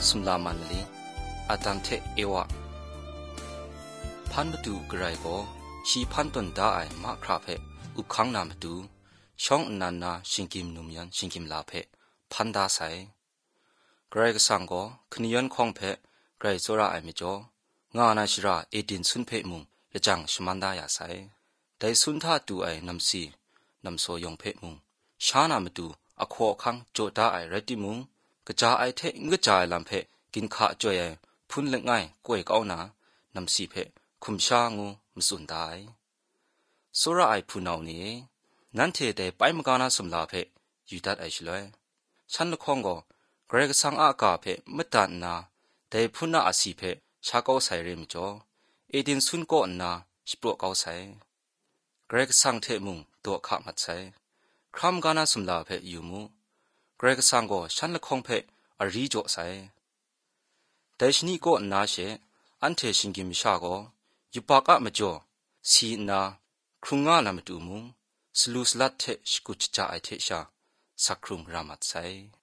สุมลามันลีอาตันเทเอวะพันประตูกระไรก็ชีพันตนได้มาคราเพอุคังนาประตูช่องนันนาชิงกิมนุมยันชิงกิมลาเพพันดาไซกระไรก็สังก็ขณียันคงเพกระไรโซราไอมิจ่องานาชิราเอดินสุนเพมุงและจังชมันดายาไซแต่สุนท่าตูไอนำซีนำโซยองเพมุงชานามาตูอโคคังโจดาไอเรติมุงกระจาไอเทงกระจายลำเพกินขาจ่วยพุ่นเล็กง่ายกวยก้าวนานำซีเพคุมชางูมสุนได้โซราไอพูนเอานี้นั่นเทแต่ไปมกานาสมลาเพยูดัดไอชลอยฉันละคงก็เกรกสังอากาเพมตันนาแต่พูนนาอาศีเพชาเก้าใส่เริมจ่อเอดินสุนก็อันนาสปรวเก้าใส่เกรกสังเทมุงตัวขามัดใส่ครามกานาสมลาเพยูมูเกรกสังก็ฉันละคงเพอรีจ่อใส่แต่ชนีก็อันนาเชอันเทชิงกิมชาก็ยุปากะมาจ่อสีนาครุงงานามาดูมุงสลูสลัดเทชกุจจาไอเทชาสักครุงรามัดไซ